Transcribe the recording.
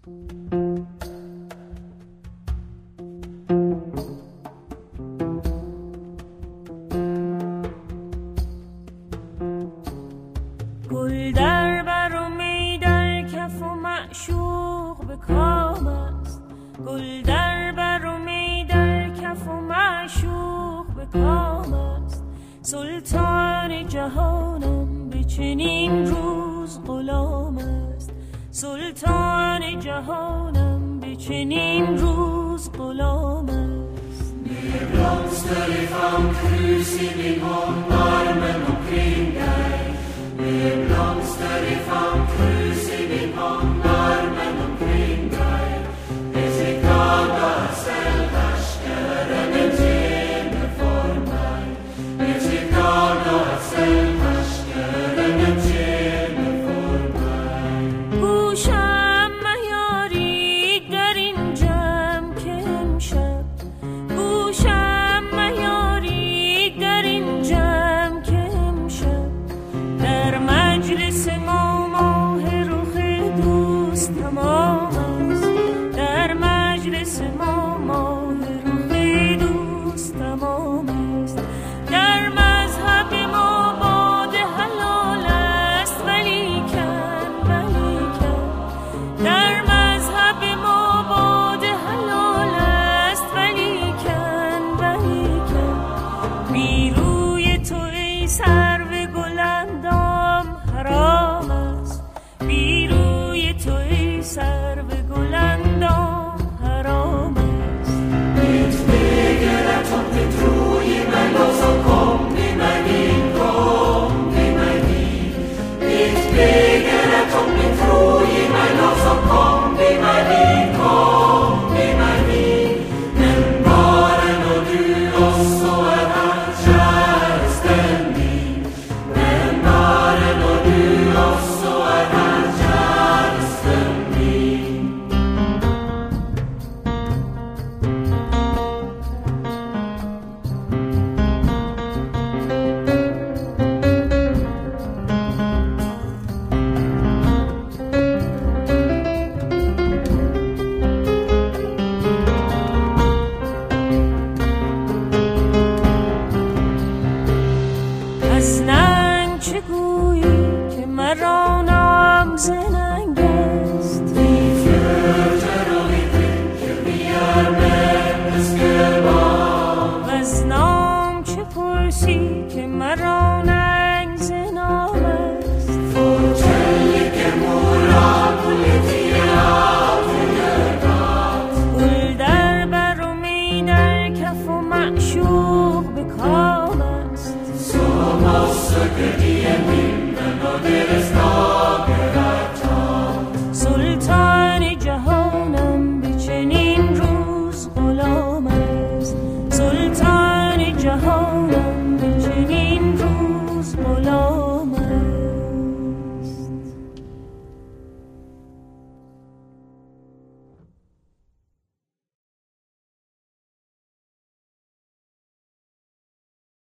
گل در بر و می در کف و معشوق به کام است. گل در بر و می در کف و معشوق به کام است. سلطان جهانم به چنین روز غلام است. سلطان جهانم به چنین روز غلام است. Mir blomster ifrån krus i min hand, armen omkring dig. Mir blomster ifrån krus i min hand,